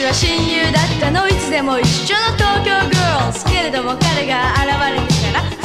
は親友だったの、いつでも一緒の東京ガールズ。けれども彼が現れてから